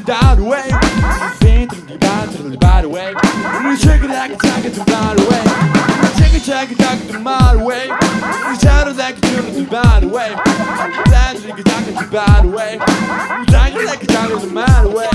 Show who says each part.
Speaker 1: down the way. Painting the band by the way. We check it out, check it down the way. Check it the mile away. We shout it like the by the way. Dance it by the way. We dance it like the mile away.